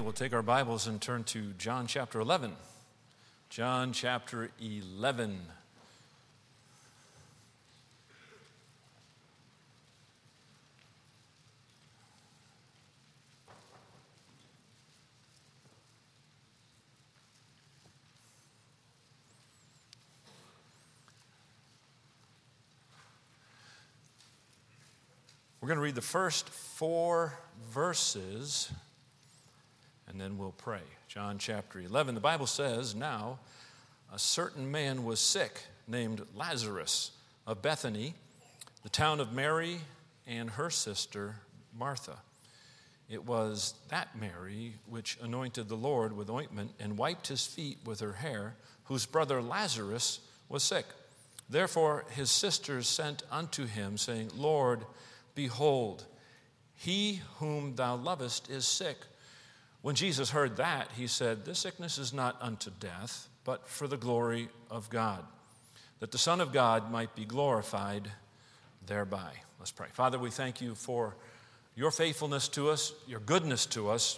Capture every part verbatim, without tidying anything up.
we'll take our Bibles and turn to John chapter eleven. John chapter eleven. We're going to read the first four verses, and then we'll pray. John chapter eleven, the Bible says, "Now a certain man was sick, named Lazarus, of Bethany, the town of Mary and her sister Martha. It was that Mary which anointed the Lord with ointment and wiped his feet with her hair, whose brother Lazarus was sick. Therefore his sisters sent unto him, saying, Lord, behold, he whom thou lovest is sick. When Jesus heard that, he said, This sickness is not unto death, but for the glory of God, that the Son of God might be glorified thereby." Let's pray. Father, we thank you for your faithfulness to us, your goodness to us.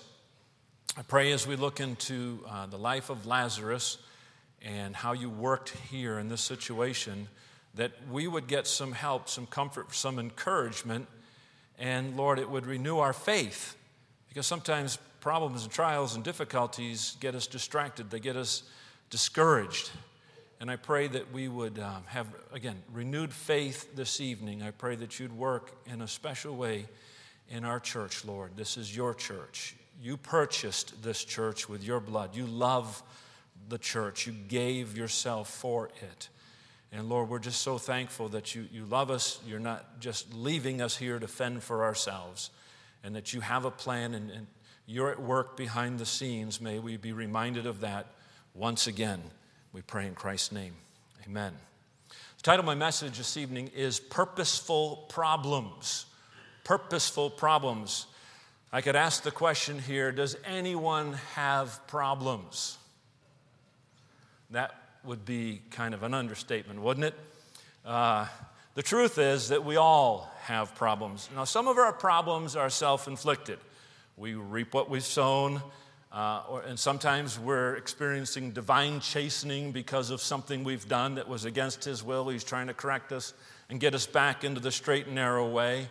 I pray as we look into uh, the life of Lazarus and how you worked here in this situation, that we would get some help, some comfort, some encouragement, and Lord, it would renew our faith, because sometimes problems and trials and difficulties get us distracted, they get us discouraged. And I pray that we would um, have, again, renewed faith this evening. I pray that you'd work in a special way in our church, Lord. This is your church. You purchased this church with your blood. You love the church. You gave yourself for it. And Lord, we're just so thankful that you, you love us. You're not just leaving us here to fend for ourselves, and that you have a plan and, and you're at work behind the scenes. May we be reminded of that once again. We pray in Christ's name. Amen. The title of my message this evening is Purposeful Problems. Purposeful Problems. I could ask the question here, does anyone have problems? That would be kind of an understatement, wouldn't it? Uh, the truth is that we all have problems. Now, some of our problems are self-inflicted. We reap what we've sown, uh, or, and sometimes we're experiencing divine chastening because of something we've done that was against his will. He's trying to correct us and get us back into the straight and narrow way.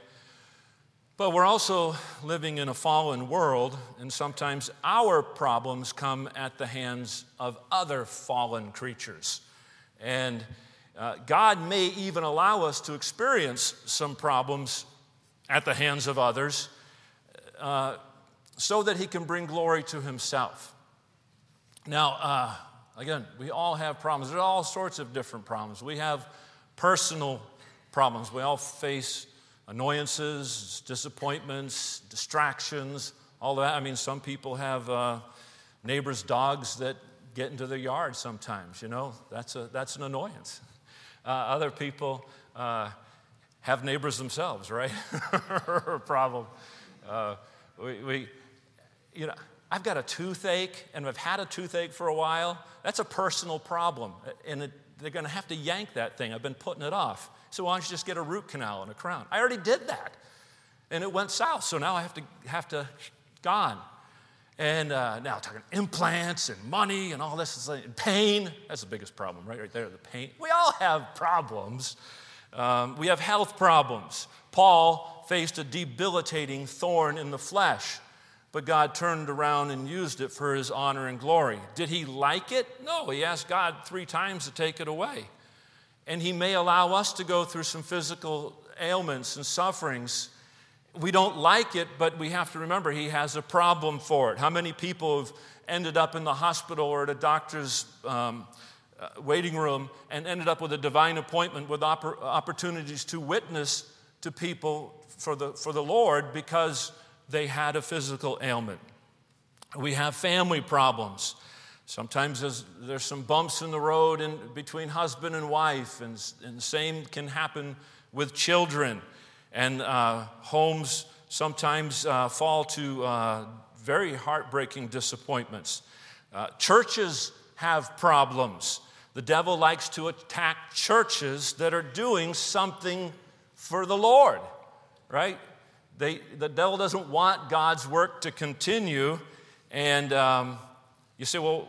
But we're also living in a fallen world, and sometimes our problems come at the hands of other fallen creatures. And uh, God may even allow us to experience some problems at the hands of others uh, so that he can bring glory to himself. Now, uh, again, we all have problems. There's all sorts of different problems. We have personal problems. We all face annoyances, disappointments, distractions, all that. I mean, some people have uh, neighbors' dogs that get into their yard sometimes, you know. That's a that's an annoyance. Uh, other people uh, have neighbors themselves, right? Problem. Uh, we, we, you know, I've got a toothache, and I've had a toothache for a while. That's a personal problem, and it, they're going to have to yank that thing. I've been putting it off. So why don't you just get a root canal and a crown? I already did that, and it went south. So now I have to have to gone, and uh, now talking implants and money and all this is like, pain. That's the biggest problem, right? Right there, the pain. We all have problems. Um, we have health problems. Paul faced a debilitating thorn in the flesh, but God turned around and used it for his honor and glory. Did he like it? No. He asked God three times to take it away. And he may allow us to go through some physical ailments and sufferings. We don't like it, but we have to remember he has a problem for it. How many people have ended up in the hospital or at a doctor's um, uh, waiting room and ended up with a divine appointment with oppor- opportunities to witness to people for the, for the Lord because they had a physical ailment? We have family problems. Sometimes there's, there's some bumps in the road in between husband and wife, and, and the same can happen with children. And uh, homes sometimes uh, fall to uh, very heartbreaking disappointments. Uh, churches have problems. The devil likes to attack churches that are doing something for the Lord, right? They, the devil doesn't want God's work to continue. And um, you say, well,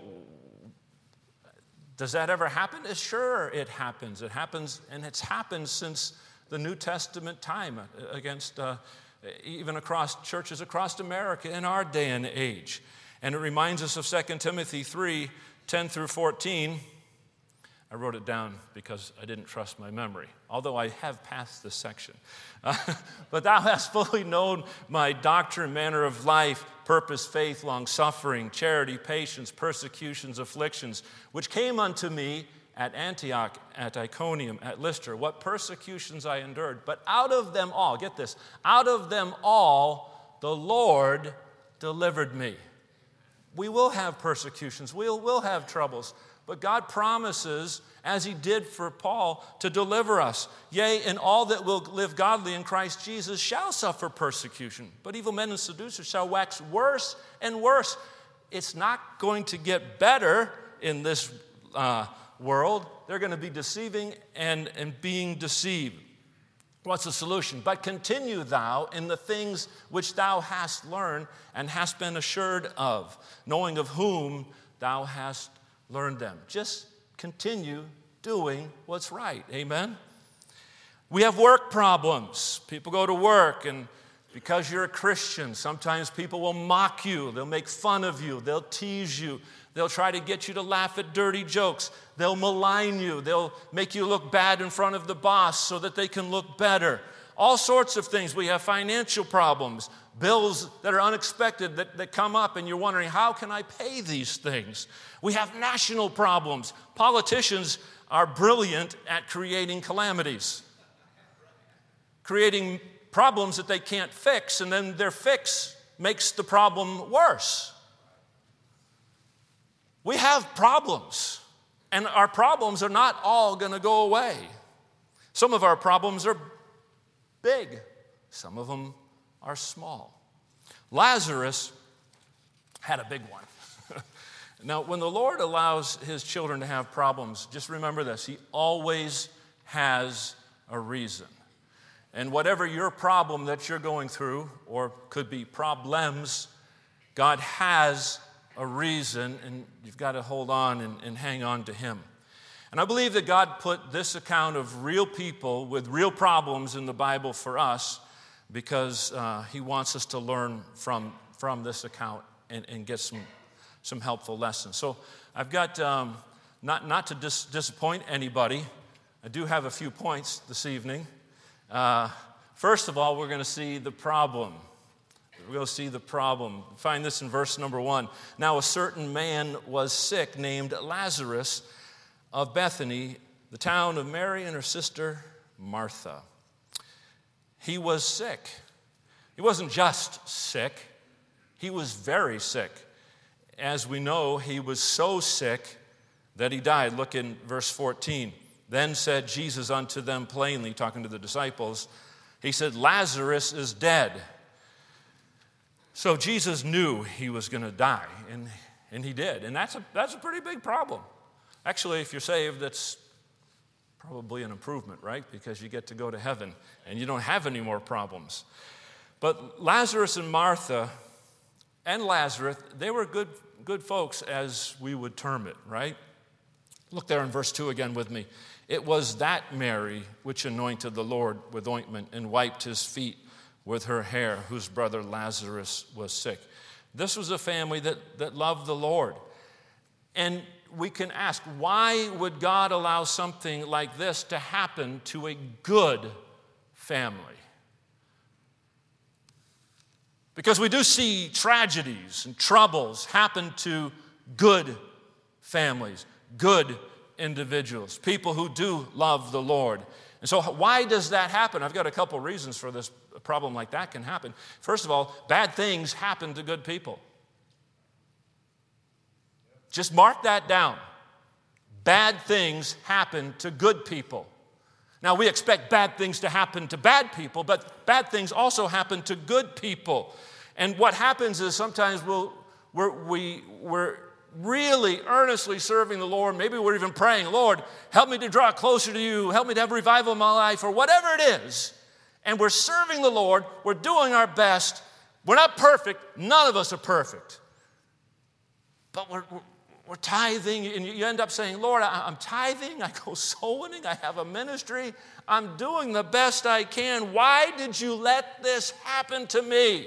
does that ever happen? Sure, it happens. It happens, and it's happened since the New Testament time against, uh, even across churches across America in our day and age. And it reminds us of Second Timothy three, ten through fourteen. I wrote it down because I didn't trust my memory, although I have passed this section. Uh, but thou hast fully known my doctrine, manner of life, purpose, faith, long-suffering, charity, patience, persecutions, afflictions, which came unto me at Antioch, at Iconium, at Lystra, what persecutions I endured. But out of them all, get this, out of them all the Lord delivered me. We will have persecutions, we will have troubles, but God promises, as he did for Paul, to deliver us. Yea, and all that will live godly in Christ Jesus shall suffer persecution. But evil men and seducers shall wax worse and worse. It's not going to get better in this uh, world. They're going to be deceiving and, and being deceived. What's the solution? But continue thou in the things which thou hast learned and hast been assured of, knowing of whom thou hast learned them. Just continue doing what's right. Amen? We have work problems. People go to work, and because you're a Christian, sometimes people will mock you. They'll make fun of you. They'll tease you. They'll try to get you to laugh at dirty jokes. They'll malign you. They'll make you look bad in front of the boss so that they can look better. All sorts of things. We have financial problems, bills that are unexpected that, that come up, and you're wondering, how can I pay these things? We have national problems. Politicians are brilliant at creating calamities, creating problems that they can't fix, and then their fix makes the problem worse. We have problems, and our problems are not all going to go away. Some of our problems are big. Some of them are small. Lazarus had a big one. Now, when the Lord allows his children to have problems, just remember this: he always has a reason. And whatever your problem that you're going through, or could be problems, God has a reason, and you've got to hold on and, and hang on to him. And I believe that God put this account of real people with real problems in the Bible for us because uh, he wants us to learn from, from this account and, and get some, some helpful lessons. So I've got, um, not, not to dis- disappoint anybody, I do have a few points this evening. Uh, first of all, we're going to see the problem. We're going to see the problem. Find this in verse number one. Now a certain man was sick named Lazarus of Bethany, the town of Mary and her sister Martha. He was sick. He wasn't just sick. He was very sick. As we know, he was so sick that he died. Look in verse fourteen. Then said Jesus unto them plainly, talking to the disciples, he said, Lazarus is dead. So Jesus knew he was going to die, and, and he did. And that's a, that's a pretty big problem. Actually, if you're saved, that's probably an improvement, right? Because you get to go to heaven, and you don't have any more problems. But Lazarus and Martha and Lazarus, they were good, good folks, as we would term it, right? Look there in verse two again with me. It was that Mary which anointed the Lord with ointment and wiped his feet with her hair, whose brother Lazarus was sick. This was a family that, that loved the Lord. And we can ask, why would God allow something like this to happen to a good family? Because we do see tragedies and troubles happen to good families, good individuals, people who do love the Lord. And so why does that happen? I've got a couple reasons for this problem like that can happen. First of all, bad things happen to good people. Just mark that down. Bad things happen to good people. Now, we expect bad things to happen to bad people, but bad things also happen to good people. And what happens is sometimes we'll, we're, we, we're really earnestly serving the Lord. Maybe we're even praying, Lord, help me to draw closer to you. Help me to have revival in my life, or whatever it is. And we're serving the Lord. We're doing our best. We're not perfect. None of us are perfect. but we're, we're, we're tithing, and you end up saying, Lord, I, I'm tithing, I go soul winning, I have a ministry, I'm doing the best I can. Why did you let this happen to me?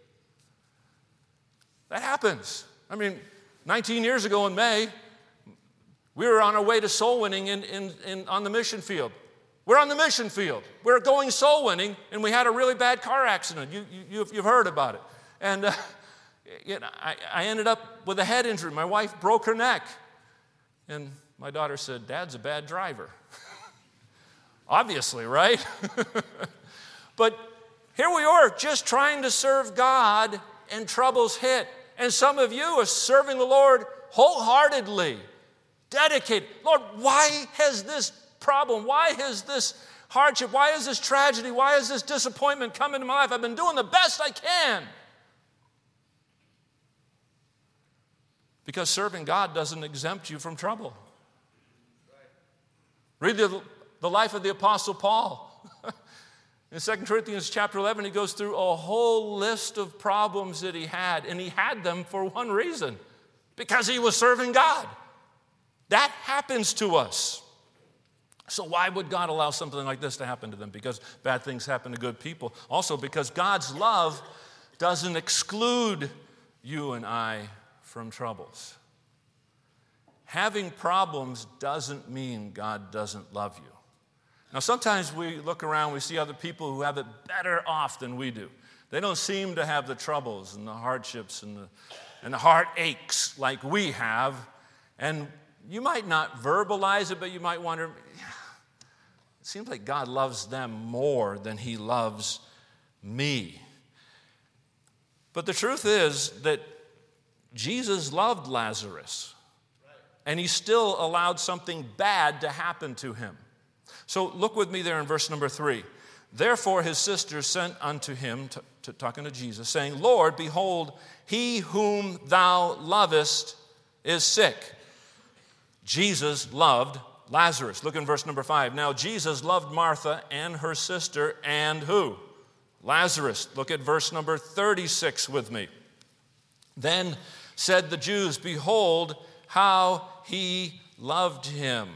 That happens. I mean, nineteen years ago in May, we were on our way to soul winning in, in, in, on the mission field. We're on the mission field. We're going soul winning, and we had a really bad car accident. You, you, you've, you've heard about it. And uh, you know, I, I ended up with a head injury. My wife broke her neck. And my daughter said, Dad's a bad driver. Obviously, right? But here we are, just trying to serve God, and troubles hit. And some of you are serving the Lord wholeheartedly, dedicated. Lord, why has this problem, why has this hardship, why is this tragedy, why is this disappointment come into my life? I've been doing the best I can. Because serving God doesn't exempt you from trouble. Read the, the life of the Apostle Paul. In Second Corinthians chapter eleven, he goes through a whole list of problems that he had, and he had them for one reason, because he was serving God. That happens to us. So why would God allow something like this to happen to them? Because bad things happen to good people. Also because God's love doesn't exclude you and I from troubles. Having problems doesn't mean God doesn't love you. Now, sometimes we look around, we see other people who have it better off than we do. They don't seem to have the troubles and the hardships and the, and the heartaches like we have. And you might not verbalize it, but you might wonder, it seems like God loves them more than he loves me. But the truth is that Jesus loved Lazarus, and he still allowed something bad to happen to him. So look with me there in verse number three. Therefore his sisters sent unto him, to, to, talking to Jesus, saying, Lord, behold, he whom thou lovest is sick. Jesus loved Lazarus. Look in verse number five. Now Jesus loved Martha and her sister and who? Lazarus. Look at verse number thirty-six with me. Then said the Jews, behold how he loved him.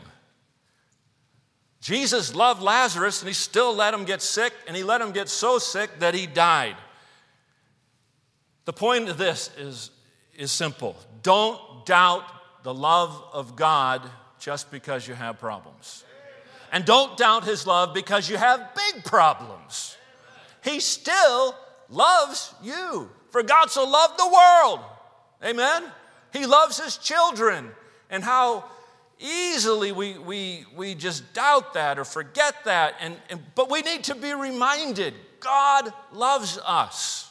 Jesus loved Lazarus, and he still let him get sick, and he let him get so sick that he died. The point of this is, is simple. Don't doubt the love of God just because you have problems. And don't doubt his love because you have big problems. He still loves you. For God so loved the world. Amen? He loves his children. And how easily we, we, we just doubt that or forget that. And, and, but we need to be reminded, God loves us.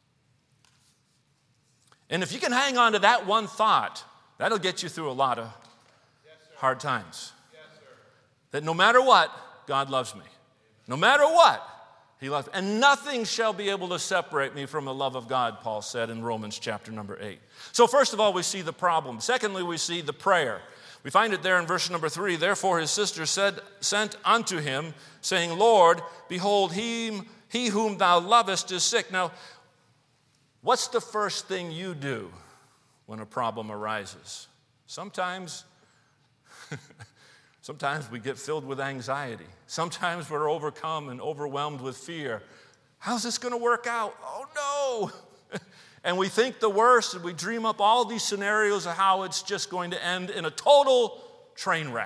And if you can hang on to that one thought, that'll get you through a lot of yes, hard times. Yes, that no matter what, God loves me. No matter what, he loves me. And nothing shall be able to separate me from the love of God, Paul said in Romans chapter number eight. So first of all, we see the problem. Secondly, we see the prayer. We find it there in verse number three. Therefore his sister said, sent unto him, saying, Lord, behold, he, he whom thou lovest is sick. Now, what's the first thing you do when a problem arises? Sometimes, sometimes we get filled with anxiety. Sometimes we're overcome and overwhelmed with fear. How's this going to work out? Oh, no. And we think the worst, and we dream up all these scenarios of how it's just going to end in a total train wreck.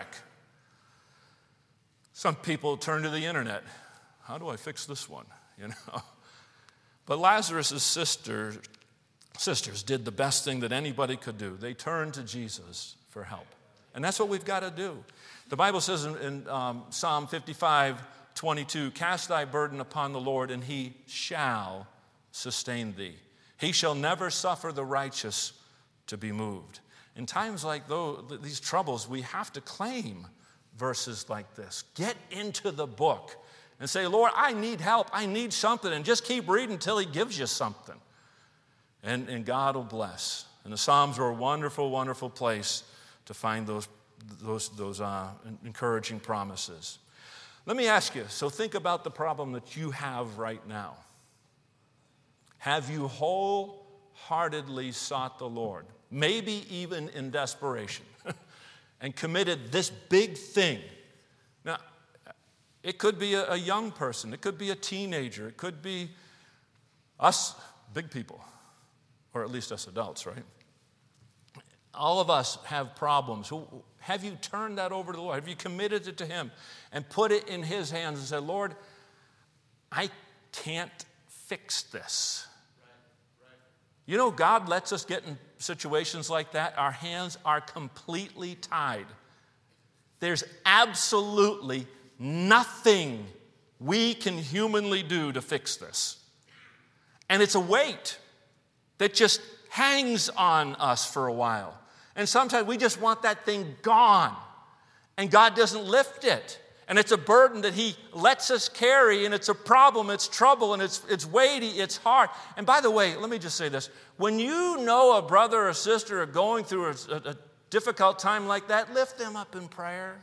Some people turn to the internet. How do I fix this one? You know. But Lazarus' sister, sisters did the best thing that anybody could do. They turned to Jesus for help. And that's what we've got to do. The Bible says in, in um, Psalm fifty-five twenty-two, cast thy burden upon the Lord, and he shall sustain thee. He shall never suffer the righteous to be moved. In times like those, these troubles, we have to claim verses like this. Get into the book and say, Lord, I need help. I need something. And just keep reading until he gives you something. And, and God will bless. And the Psalms are a wonderful, wonderful place to find those, those, those uh, encouraging promises. Let me ask you, so think about the problem that you have right now. Have you wholeheartedly sought the Lord? maybe even in desperation, and committed this big thing. Now, it could be a, a young person. It could be a teenager. It could be us big people, or at least us adults, right? All of us have problems. Have you turned that over to the Lord? Have you committed it to Him and put it in His hands and said, Lord, I can't fix this. Right, right. You know, God lets us get in situations like that. Our hands are completely tied. There's absolutely nothing we can humanly do to fix this. And it's a weight that just hangs on us for a while. And sometimes we just want that thing gone. And God doesn't lift it. And it's a burden that He lets us carry, and it's a problem, it's trouble, and it's, it's weighty, it's hard. And by the way, let me just say this. When you know a brother or sister are going through a, a, a difficult time like that, lift them up in prayer.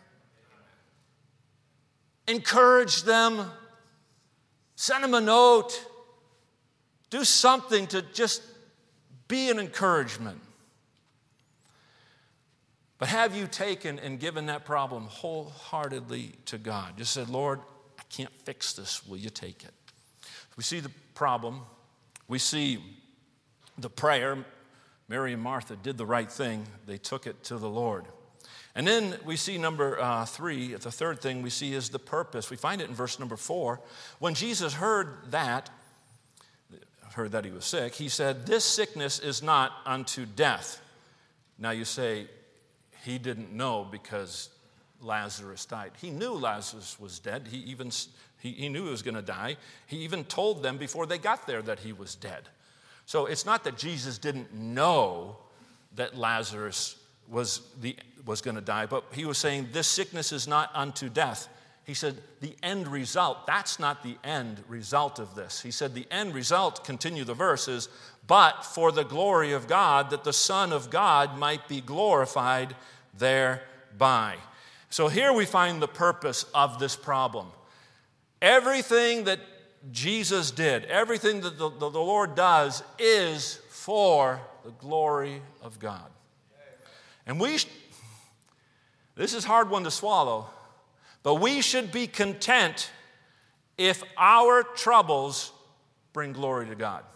Encourage them. Send them a note. Do something to just be an encouragement. But have you taken and given that problem wholeheartedly to God? Just said, Lord, I can't fix this. Will you take it? We see the problem. We see the prayer. Mary and Martha did the right thing. They took it to the Lord. And then we see number uh, three, the third thing we see is the purpose. We find it in verse number four. When Jesus heard that, heard that he was sick, he said, this sickness is not unto death. Now you say, he didn't know because Lazarus died. He knew Lazarus was dead. He even he, he knew he was going to die. He even told them before they got there that he was dead. So it's not that Jesus didn't know that Lazarus was the was going to die, but he was saying this sickness is not unto death. He said the end result, that's not the end result of this. He said the end result, continue the verse, is but for the glory of God, that the Son of God might be glorified thereby. So here we find the purpose of this problem. Everything that Jesus did, everything that the, the, the Lord does is for the glory of God. And we, this is a hard one to swallow, but we should be content if our troubles bring glory to God.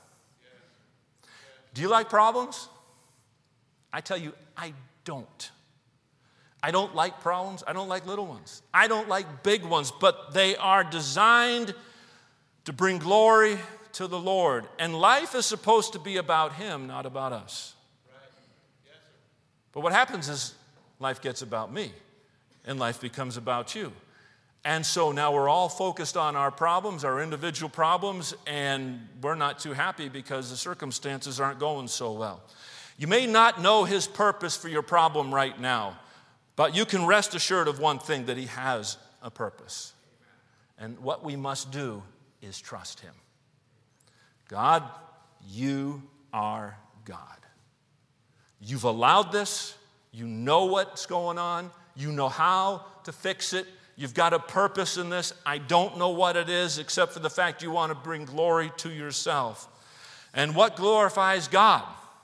Do you like problems? I tell you, I don't. I don't like problems. I don't like little ones. I don't like big ones, but they are designed to bring glory to the Lord. And life is supposed to be about Him, not about us. Right. Yes, sir. But what happens is life gets about me, and life becomes about you. And so now we're all focused on our problems, our individual problems, and we're not too happy because the circumstances aren't going so well. You may not know His purpose for your problem right now, but you can rest assured of one thing, that He has a purpose. And what we must do is trust Him. God, you are God. You've allowed this. You know what's going on. You know how to fix it. You've got a purpose in this. I don't know what it is, except for the fact you want to bring glory to yourself. And what glorifies God?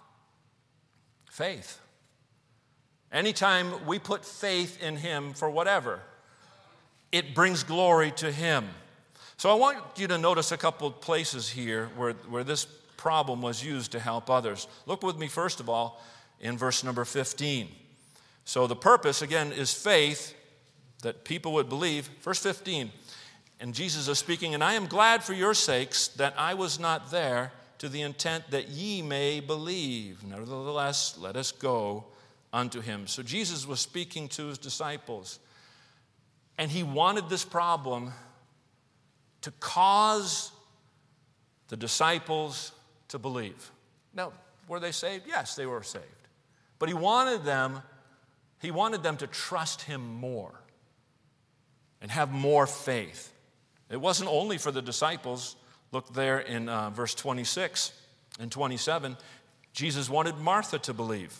Faith. Anytime we put faith in Him for whatever, it brings glory to Him. So I want you to notice a couple of places here where, where this problem was used to help others. Look with me, first of all, in verse number fifteen. So the purpose, again, is faith, that people would believe. Verse fifteen, and Jesus is speaking, and I am glad for your sakes that I was not there, to the intent that ye may believe. Nevertheless, let us go unto him. So Jesus was speaking to his disciples, and he wanted this problem to cause the disciples to believe. Now, were they saved? Yes, they were saved. But he wanted them, he wanted them to trust him more and have more faith. It wasn't only for the disciples. Look there in uh, verse twenty-six and twenty-seven. Jesus wanted Martha to believe.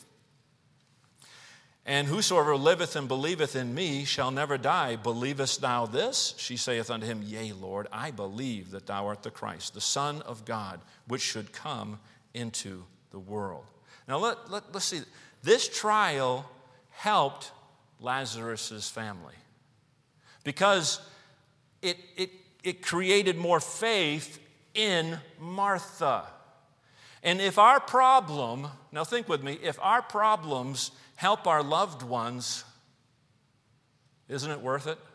And whosoever liveth and believeth in me shall never die. Believest thou this? She saith unto him, Yea, Lord, I believe that thou art the Christ, the Son of God, which should come into the world. Now let, let, let's see. This trial helped Lazarus' family because it, it, it created more faith in Martha. And if our problem, now think with me, if our problems help our loved ones, isn't it worth it?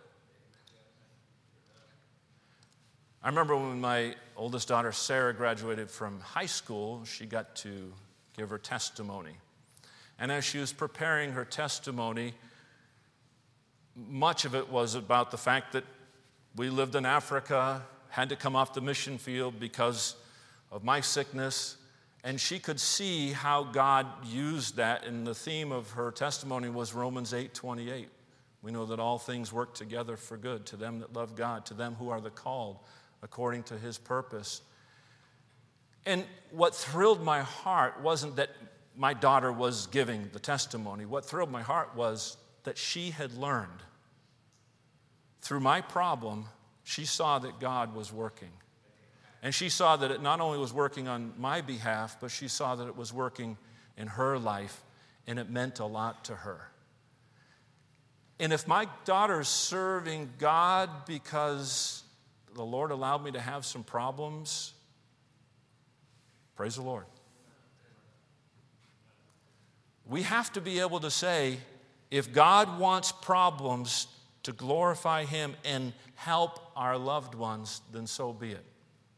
I remember when my oldest daughter, Sarah, graduated from high school, she got to give her testimony. And as she was preparing her testimony, much of it was about the fact that we lived in Africa, had to come off the mission field because of my sickness, and she could see how God used that, and the theme of her testimony was Romans eight twenty-eight. We know that all things work together for good to them that love God, to them who are the called according to his purpose. And what thrilled my heart wasn't that my daughter was giving the testimony. What thrilled my heart was that she had learned through my problem, she saw that God was working. And she saw that it not only was working on my behalf, but she saw that it was working in her life, and it meant a lot to her. And if my daughter's serving God because the Lord allowed me to have some problems, praise the Lord. We have to be able to say, if God wants problems to glorify him and help our loved ones, then so be it.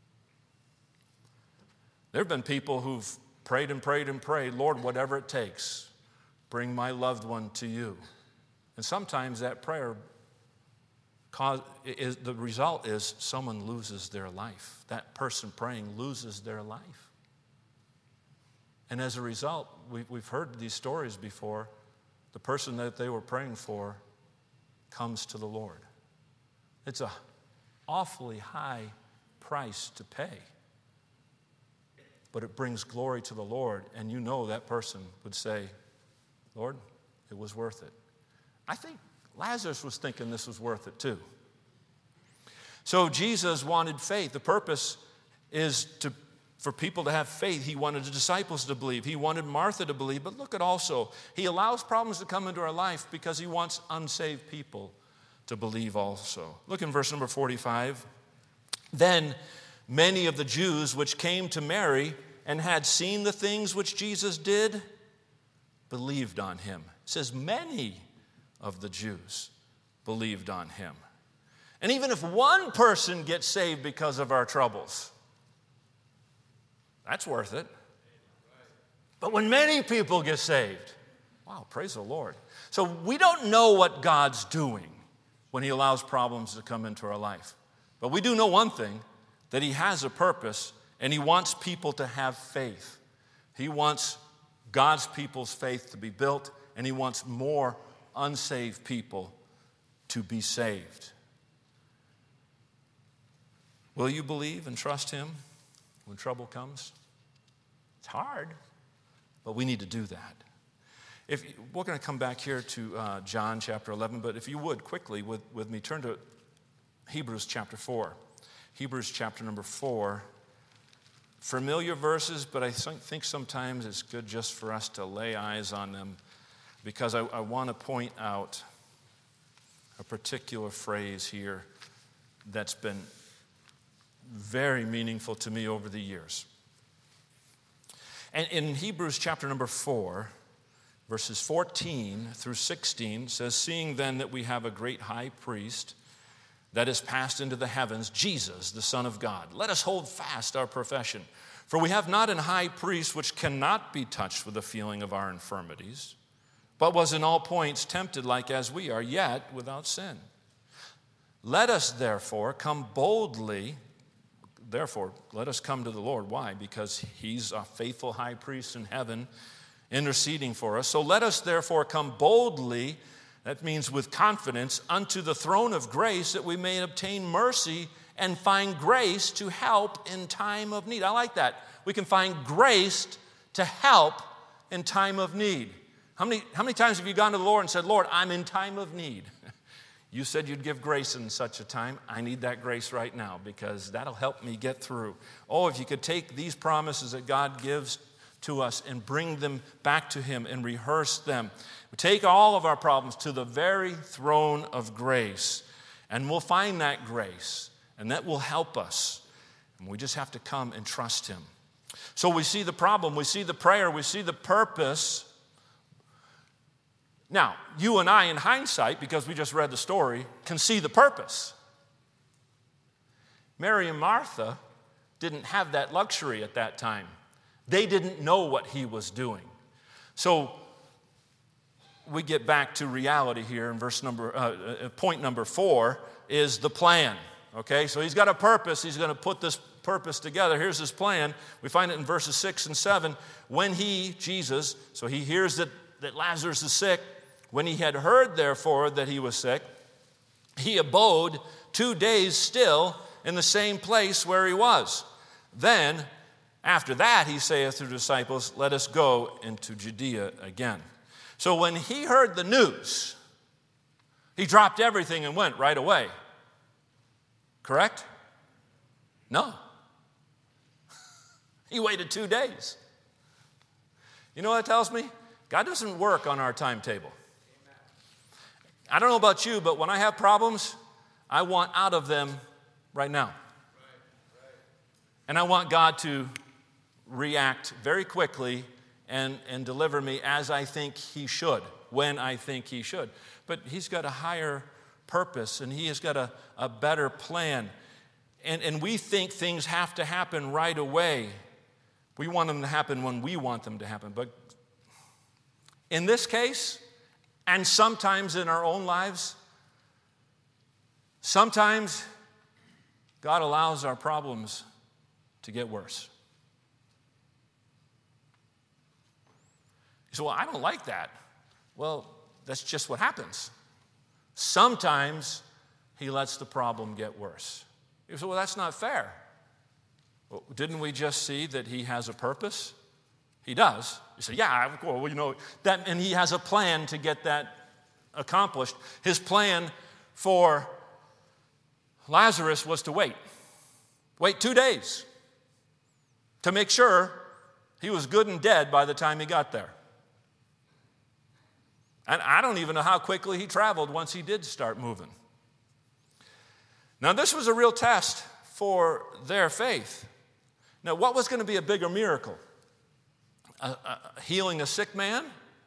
There have been people who've prayed and prayed and prayed, Lord, whatever it takes, bring my loved one to you. And sometimes that prayer, cause, is, the result is someone loses their life. That person praying loses their life. And as a result, we, we've heard these stories before, the person that they were praying for comes to the Lord. It's an awfully high price to pay. But it brings glory to the Lord, and you know that person would say, Lord, it was worth it. I think Lazarus was thinking this was worth it too. So Jesus wanted faith. The purpose is to, for people to have faith. He wanted the disciples to believe. He wanted Martha to believe. But look at also, he allows problems to come into our life because he wants unsaved people to believe also. Look in verse number forty-five. Then many of the Jews which came to Mary and had seen the things which Jesus did believed on him. It says many of the Jews believed on him. And even if one person gets saved because of our troubles, that's worth it. But when many people get saved, wow, praise the Lord. So we don't know what God's doing when he allows problems to come into our life. But we do know one thing, that he has a purpose, and he wants people to have faith. He wants God's people's faith to be built, and he wants more unsaved people to be saved. Will you believe and trust him when trouble comes? It's hard, but we need to do that. If we're going to come back here to uh, John chapter eleven, but if you would quickly with, with me, turn to Hebrews chapter four. Hebrews chapter number four. Familiar verses, but I think sometimes it's good just for us to lay eyes on them because I, I want to point out a particular phrase here that's been very meaningful to me over the years. And in Hebrews chapter number four, verses fourteen through sixteen, says, seeing then that we have a great high priest that is passed into the heavens, Jesus, the Son of God, let us hold fast our profession. For we have not an high priest which cannot be touched with the feeling of our infirmities, but was in all points tempted like as we are, yet without sin. Let us therefore come boldly, therefore let us come to the Lord. Why? Because he's a faithful high priest in heaven interceding for us. So let us therefore come boldly, that means with confidence, unto the throne of grace that we may obtain mercy and find grace to help in time of need. I like that. We can find grace to help in time of need. How many, how many times have you gone to the Lord and said, Lord, I'm in time of need? You said you'd give grace in such a time. I need that grace right now because that'll help me get through. Oh, if you could take these promises that God gives to us and bring them back to him and rehearse them. We take all of our problems to the very throne of grace, and we'll find that grace, and that will help us. And we just have to come and trust him. So we see the problem, we see the prayer, we see the purpose. Now, you and I, in hindsight, because we just read the story, can see the purpose. Mary and Martha didn't have that luxury at that time. They didn't know what he was doing. So we get back to reality here in verse number, uh, point number four is the plan. Okay, so he's got a purpose. He's going to put this purpose together. Here's his plan. We find it in verses six and seven. When he, Jesus, so he hears that, that Lazarus is sick. When he had heard, therefore, that he was sick, he abode two days still in the same place where he was. Then, after that, he saith to the disciples, let us go into Judea again. So when he heard the news, he dropped everything and went right away. Correct? No. He waited two days. You know what that tells me? God doesn't work on our timetable. I don't know about you, but when I have problems, I want out of them right now. And I want God to react very quickly and, and deliver me as I think he should, when I think he should. But he's got a higher purpose, and he has got a, a better plan. And, and we think things have to happen right away. We want them to happen when we want them to happen. But in this case, and sometimes in our own lives, sometimes God allows our problems to get worse. You say, well, I don't like that. Well, that's just what happens. Sometimes he lets the problem get worse. You say, well, that's not fair. Well, didn't we just see that he has a purpose? He does. You say, yeah, well, you know, that, and he has a plan to get that accomplished. His plan for Lazarus was to wait. Wait two days to make sure he was good and dead by the time he got there. And I don't even know how quickly he traveled once he did start moving. Now, this was a real test for their faith. Now, what was going to be a bigger miracle? A, a, healing a sick man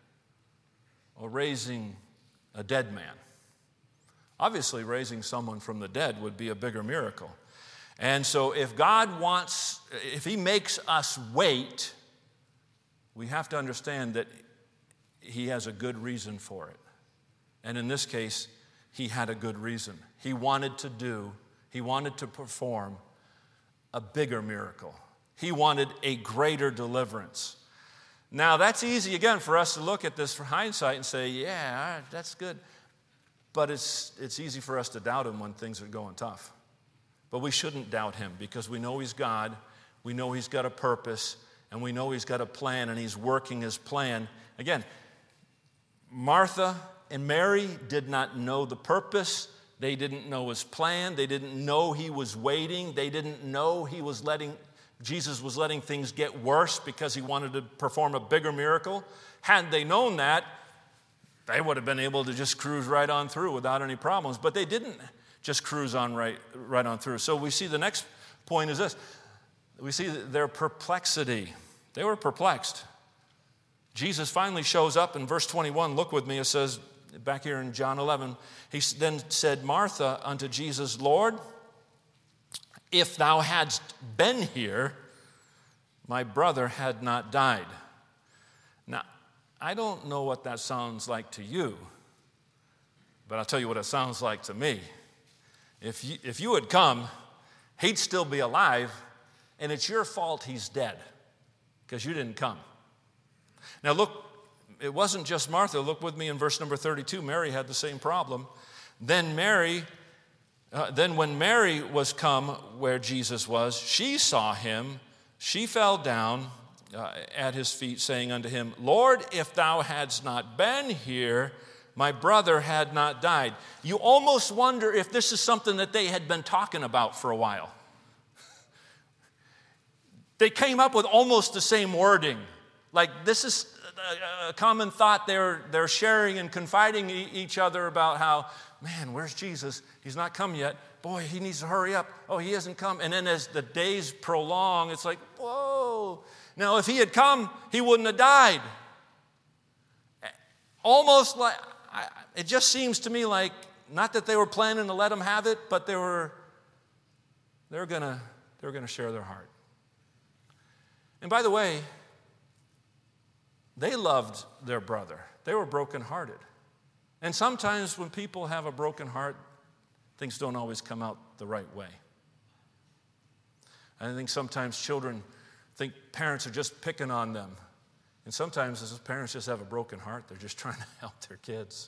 or raising a dead man? Obviously, raising someone from the dead would be a bigger miracle. And so if God wants, if he makes us wait, we have to understand that he has a good reason for it. And in this case, he had a good reason. He wanted to do, he wanted to perform a bigger miracle. He wanted a greater deliverance. Now, that's easy, again, for us to look at this from hindsight and say, yeah, that's good. But it's, it's easy for us to doubt him when things are going tough. But we shouldn't doubt him because we know he's God, we know he's got a purpose, and we know he's got a plan, and he's working his plan. Again, Martha and Mary did not know the purpose. They didn't know his plan. They didn't know he was waiting. They didn't know he was letting, Jesus was letting things get worse because he wanted to perform a bigger miracle. Had they known that, they would have been able to just cruise right on through without any problems. But they didn't just cruise on right, right on through. So we see the next point is this. We see their perplexity. They were perplexed. Jesus finally shows up in verse twenty-one. Look with me. It says back here in John eleven, he then said, Martha unto Jesus, Lord, if thou hadst been here, my brother had not died. Now, I don't know what that sounds like to you, but I'll tell you what it sounds like to me. If you, if you had come, he'd still be alive, and it's your fault he's dead because you didn't come. Now look, it wasn't just Martha. Look with me in verse number thirty-two. Mary had the same problem. Then Mary, uh, then when Mary was come where Jesus was, she saw him. She fell down uh, at his feet, saying unto him, Lord, if thou hadst not been here, my brother had not died. You almost wonder if this is something that they had been talking about for a while. They came up with almost the same wording. Like this is a common thought they're, they're sharing and confiding e- each other about how, man, where's Jesus? He's not come yet. Boy, he needs to hurry up. Oh, he hasn't come. And then as the days prolong, it's like, whoa. Now, if he had come, he wouldn't have died. Almost like, I, it just seems to me like, not that they were planning to let him have it, but they were, they were gonna, they were gonna share their heart. And by the way, they loved their brother. They were brokenhearted. And sometimes when people have a broken heart, things don't always come out the right way. I think sometimes children think parents are just picking on them. And sometimes as parents just have a broken heart. They're just trying to help their kids.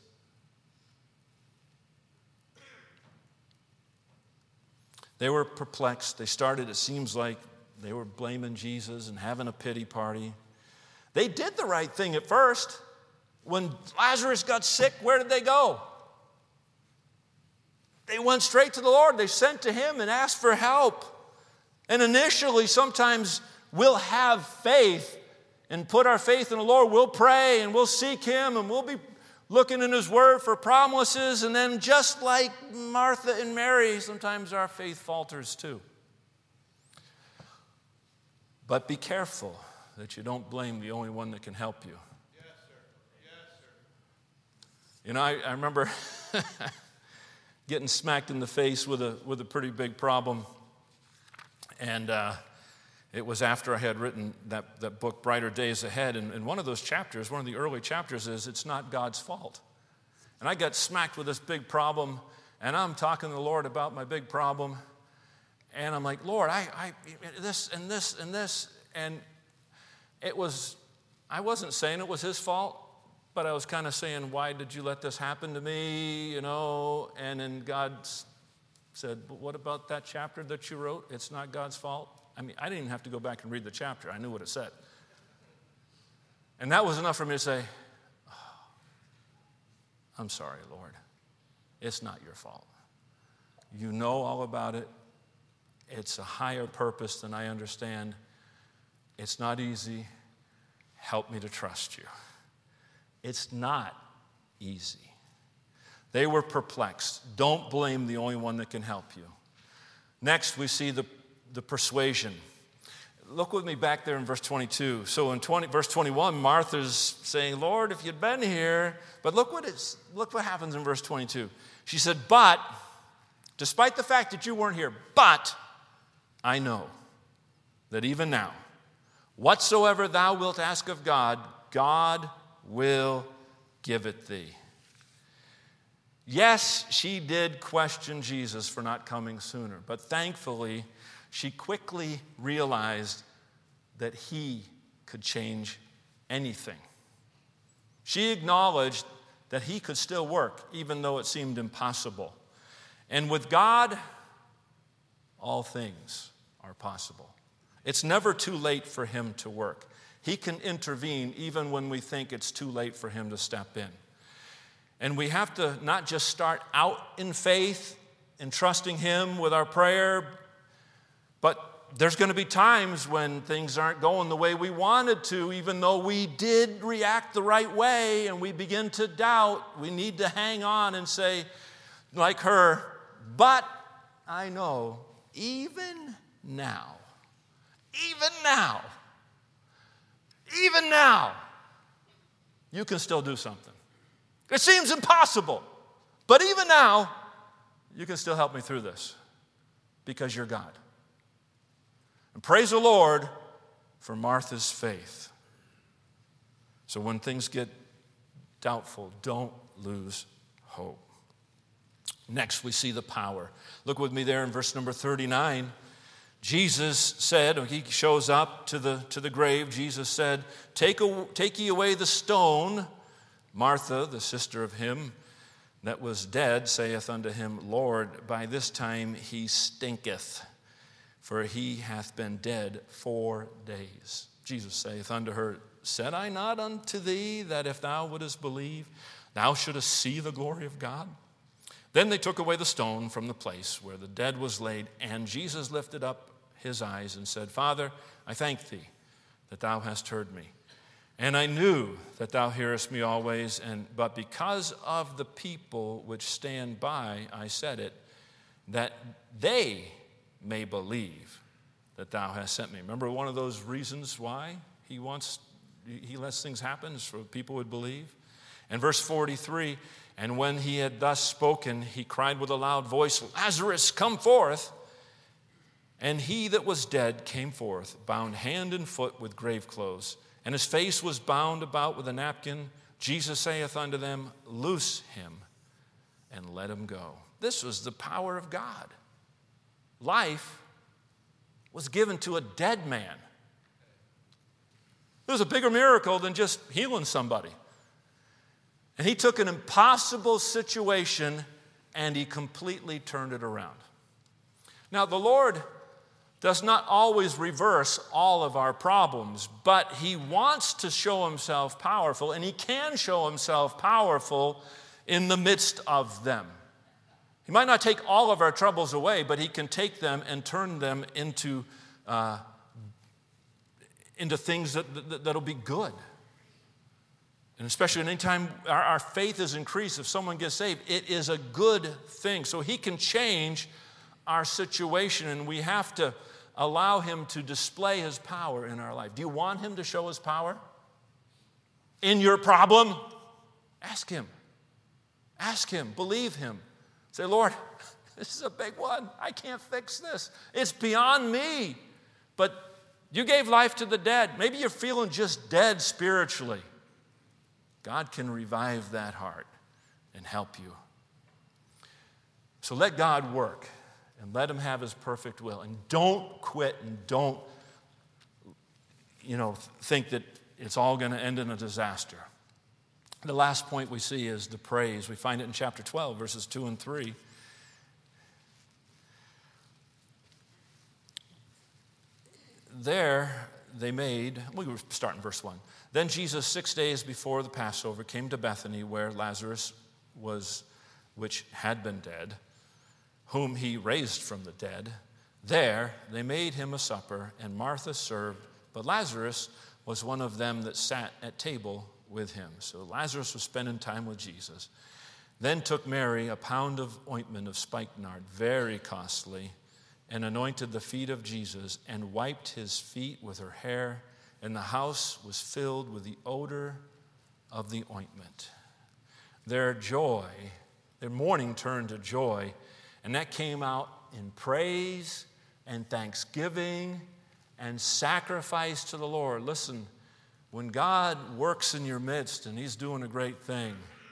They were perplexed. They started, it seems like, they were blaming Jesus and having a pity party. They did the right thing at first. When Lazarus got sick, where did they go? They went straight to the Lord. They sent to him and asked for help. And initially, sometimes we'll have faith and put our faith in the Lord. We'll pray and we'll seek him and we'll be looking in his word for promises. And then just like Martha and Mary, sometimes our faith falters too. But be careful that you don't blame the only one that can help you. Yes, sir. Yes, sir. You know, I, I remember getting smacked in the face with a with a pretty big problem. And uh, it was after I had written that, that book, Brighter Days Ahead. And, and one of those chapters, one of the early chapters is, it's not God's fault. And I got smacked with this big problem. And I'm talking to the Lord about my big problem. And I'm like, Lord, I, I this and this and this. And it was, I wasn't saying it was his fault, but I was kind of saying, why did you let this happen to me, you know? And then God said, but what about that chapter that you wrote? It's not God's fault. I mean, I didn't even have to go back and read the chapter. I knew what it said. And that was enough for me to say, oh, I'm sorry, Lord. It's not your fault. You know all about it. It's a higher purpose than I understand. It's not easy. Help me to trust you. It's not easy. They were perplexed. Don't blame the only one that can help you. Next, we see the, the persuasion. Look with me back there in verse twenty-two. So in twenty, verse twenty-one, Martha's saying, Lord, if you'd been here. But look what, it's, look what happens in verse twenty-two. She said, but, despite the fact that you weren't here, but I know that even now, whatsoever thou wilt ask of God, God will give it thee. Yes, she did question Jesus for not coming sooner, but thankfully, she quickly realized that he could change anything. She acknowledged that he could still work, even though it seemed impossible. And with God, all things are possible. It's never too late for him to work. He can intervene even when we think it's too late for him to step in. And we have to not just start out in faith and trusting him with our prayer, but there's going to be times when things aren't going the way we wanted to, even though we did react the right way and we begin to doubt. We need to hang on and say, like her, but I know even now, even now, even now, you can still do something. It seems impossible, but even now, you can still help me through this because you're God. And praise the Lord for Martha's faith. So when things get doubtful, don't lose hope. Next, we see the power. Look with me there in verse number thirty-nine. Jesus said, he shows up to the, to the grave. Jesus said, take, a, take ye away the stone. Martha, the sister of him that was dead, saith unto him, Lord, by this time he stinketh, for he hath been dead four days. Jesus saith unto her, said I not unto thee that if thou wouldest believe, thou shouldest see the glory of God? Then they took away the stone from the place where the dead was laid, and Jesus lifted up his eyes and said, Father, I thank thee that thou hast heard me. And I knew that thou hearest me always, and but because of the people which stand by, I said it, that they may believe that thou hast sent me. Remember one of those reasons why he wants, he lets things happen is so people would believe. And verse forty-three, and when he had thus spoken, he cried with a loud voice, Lazarus, come forth. And he that was dead came forth, bound hand and foot with grave clothes, and his face was bound about with a napkin. Jesus saith unto them, loose him and let him go. This was the power of God. Life was given to a dead man. It was a bigger miracle than just healing somebody. And he took an impossible situation and he completely turned it around. Now, the Lord does not always reverse all of our problems, but he wants to show himself powerful, and he can show himself powerful in the midst of them. He might not take all of our troubles away, but he can take them and turn them into, uh, into things that, that, that'll be good. And especially anytime our, our faith is increased, if someone gets saved, it is a good thing. So he can change our situation, and we have to allow him to display his power in our life. Do you want him to show his power in your problem? Ask him. Ask him. Believe him. Say, Lord, this is a big one. I can't fix this. It's beyond me. But you gave life to the dead. Maybe you're feeling just dead spiritually. God can revive that heart and help you. So let God work and let him have his perfect will. And don't quit and don't, you know, think that it's all going to end in a disaster. The last point we see is the praise. We find it in chapter twelve, verses two and three. There they made, we were starting verse one. Then Jesus, six days before the Passover, came to Bethany, where Lazarus was, which had been dead, whom he raised from the dead. There they made him a supper, and Martha served, but Lazarus was one of them that sat at table with him. So Lazarus was spending time with Jesus. Then took Mary a pound of ointment of spikenard, very costly, and anointed the feet of Jesus, and wiped his feet with her hair, and the house was filled with the odor of the ointment. Their joy, their mourning turned to joy, and that came out in praise and thanksgiving and sacrifice to the Lord. Listen, when God works in your midst and he's doing a great thing,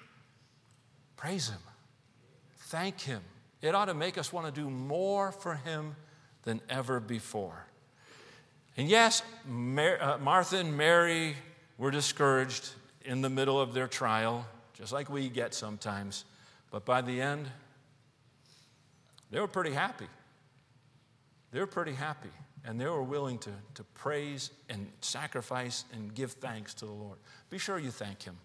praise him. Thank him. It ought to make us want to do more for him than ever before. And yes, Mar- uh, Martha and Mary were discouraged in the middle of their trial, just like we get sometimes. But by the end, they were pretty happy. They were pretty happy. And they were willing to, to praise and sacrifice and give thanks to the Lord. Be sure you thank him.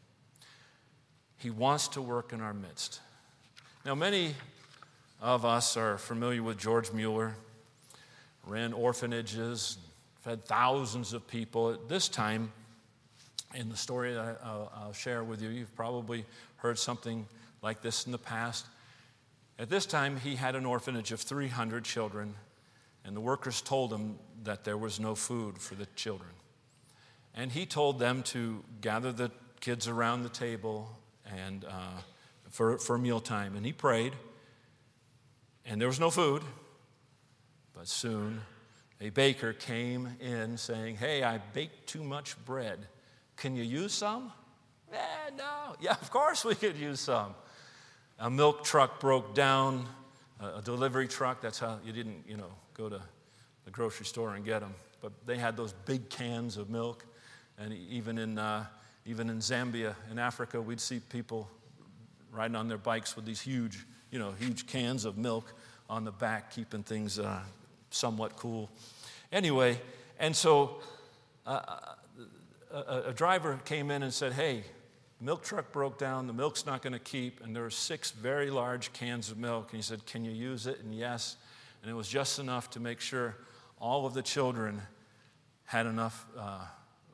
He wants to work in our midst. Now, many of us are familiar with George Mueller, ran orphanages, fed thousands of people. At this time, in the story that I'll, I'll share with you, you've probably heard something like this in the past. At this time, he had an orphanage of three hundred children, and the workers told him that there was no food for the children. And he told them to gather the kids around the table and uh, for, for mealtime. And he prayed, and there was no food. But soon, a baker came in saying, hey, I baked too much bread. Can you use some? Eh, no. Yeah, of course we could use some. A milk truck broke down, a delivery truck. That's how you didn't, you know, go to the grocery store and get them. But they had those big cans of milk. And even in, uh, even in Zambia, in Africa, we'd see people riding on their bikes with these huge, you know, huge cans of milk on the back, keeping things uh, somewhat cool. Anyway, and so uh, a, a driver came in and said, hey, the milk truck broke down, the milk's not going to keep, and there were six very large cans of milk. And he said, can you use it? And yes. And it was just enough to make sure all of the children had enough uh,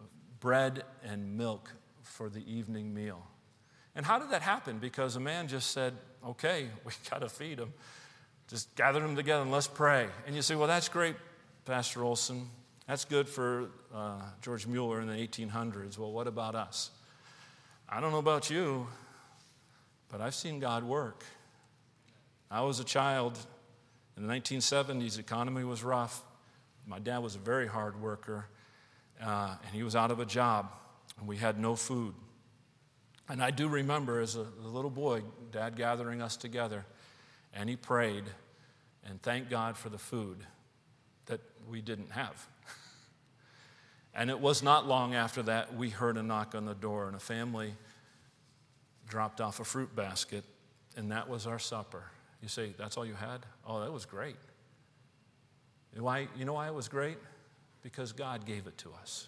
bread and milk for the evening meal. And how did that happen? Because a man just said, okay, we got to feed them. Just gather them together and let's pray. And you say, well, that's great, Pastor Olson. That's good for uh, George Mueller in the eighteen hundreds. Well, what about us? I don't know about you, but I've seen God work. I was a child. In the nineteen seventies, the economy was rough. My dad was a very hard worker, uh, and he was out of a job, and we had no food. And I do remember as a, a little boy, Dad gathering us together, and he prayed and thanked God for the food that we didn't have. And it was not long after that we heard a knock on the door, and a family dropped off a fruit basket, and that was our supper. You say, that's all you had? Oh, that was great. Why? You know why it was great? Because God gave it to us.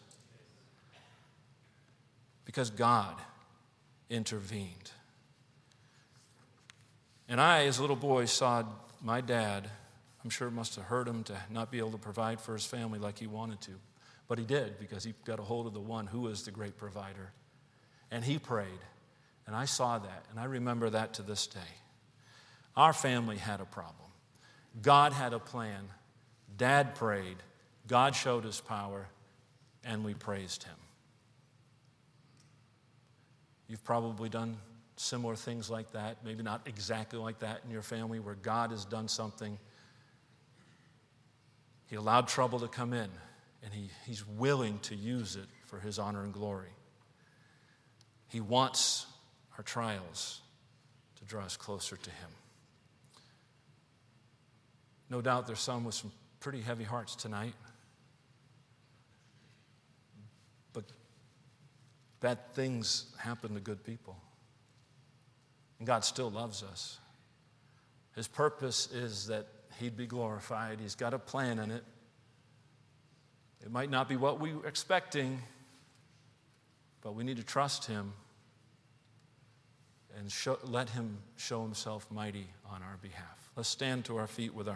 Because God intervened. And I, as a little boy, saw my dad. I'm sure it must have hurt him to not be able to provide for his family like he wanted to. But he did, because he got a hold of the one who is the great provider. And he prayed. And I saw that, and I remember that to this day. Our family had a problem. God had a plan. Dad prayed. God showed his power, and we praised him. You've probably done similar things like that, maybe not exactly like that in your family, where God has done something. He allowed trouble to come in, and he, he's willing to use it for his honor and glory. He wants our trials to draw us closer to him. No doubt there's some with some pretty heavy hearts tonight. But bad things happen to good people. And God still loves us. His purpose is that he'd be glorified. He's got a plan in it. It might not be what we were expecting, but we need to trust him and show, let him show himself mighty on our behalf. Let's stand to our feet with our